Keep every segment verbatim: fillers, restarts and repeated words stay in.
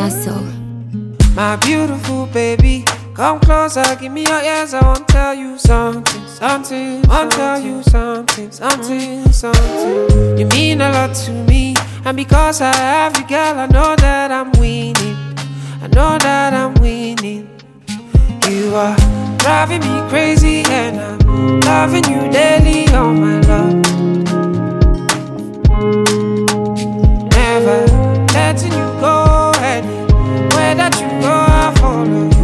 Niaso. My beautiful baby, come closer, give me your ears. I want to tell you something, something. I want to tell you something, something, something. You mean a lot to me, and because I have you, girl, I know that I'm winning. I know that I'm winning. You are driving me crazy, and I'm loving you daily, oh my love. Never letting you go, anywhere that you go, I'll follow you.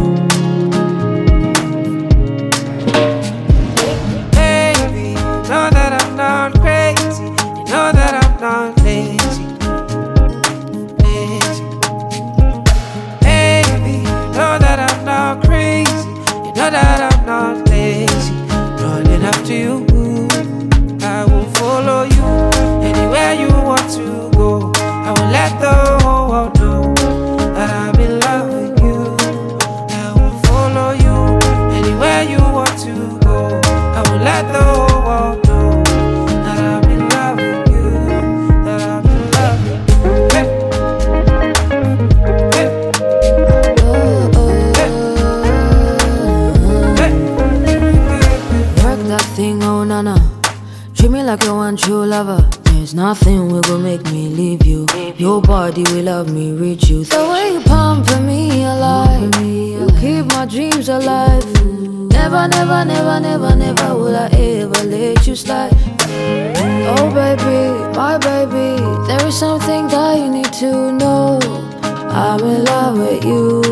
Baby, you know that I'm not crazy, you know that I'm not lazy, lazy. Baby, you know that I'm not crazy, you know that I'm not lazy. Running after you, I will follow you anywhere you want to go. I will let the whole world know that I'm in love with you. I will follow you anywhere you want to go. I will let the whole world know that I'm in love with you. That I'm in love with you. Hey. Hey. Oh, oh. Hey. Work that thing, oh nana. Treat me like a one true lover. There's nothing will go make me leave you. Nobody will love me, reach you. The way you pamper me alive, you keep my dreams alive. Never, never, never, never, never will I ever let you slide. Oh baby, my baby, there is something that you need to know. I'm in love with you.